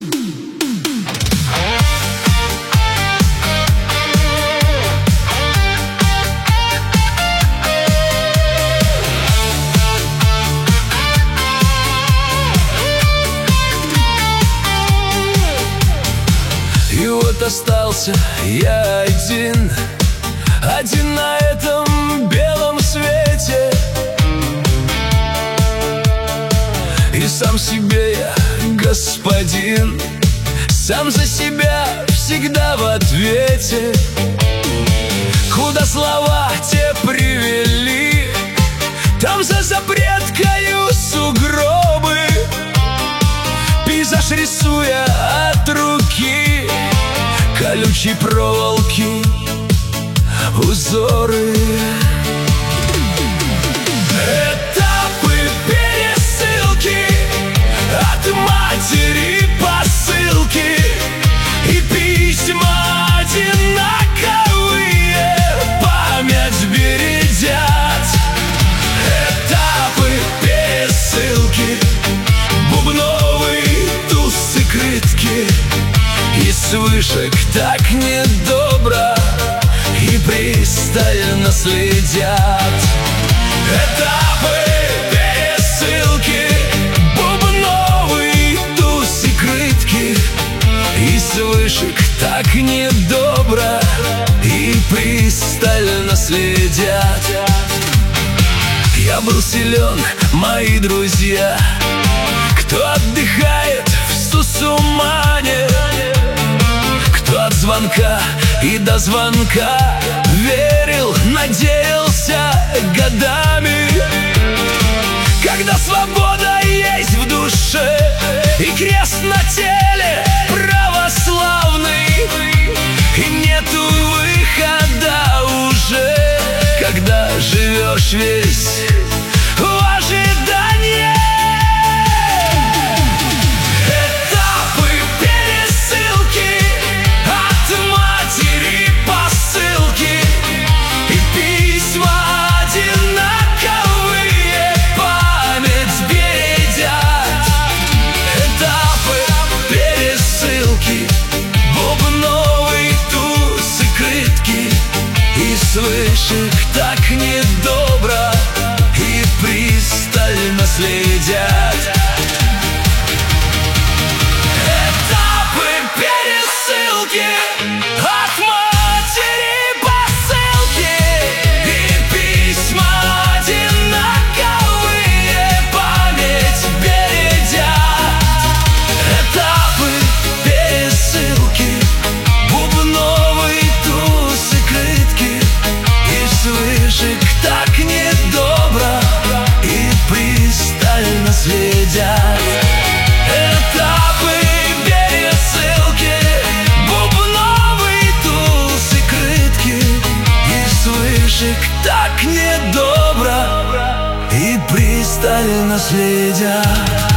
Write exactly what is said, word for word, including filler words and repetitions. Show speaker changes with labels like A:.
A: И вот остался я один, один на этом белом свете. И сам себе я господин, сам за себя всегда в ответе. Куда слова те привели, там за запреткою сугробы, пейзаж рисуя от руки, колючей проволоки узоры. Этапы пересылки, от матери посылки и письма одинаковые память бередят. Этапы пересылки, бубновый туз и крытки, и с вышек так недобро и пристально следят. Этапы пересылки, бубновый туз и крытки, и с вышек так недобро и пристально следят. Я был силен, мои друзья, кто отдыхает в Сусумане, кто от звонка и до звонка верил, надеялся годами. Когда свобода есть в душе и крест на теле православный, и нету выхода уже, когда живешь весь в ожидании. С вышек так недобро и пристально следят. Этапы пересылки, от матери посылки и письма одинаковые память бередят. Этапы пересылки, бубновый туз и крытки, с вышек так недобро и пристально следят. Этапы пересылки, бубновый туз и крытки, и с вышек так недобро и пристально следят.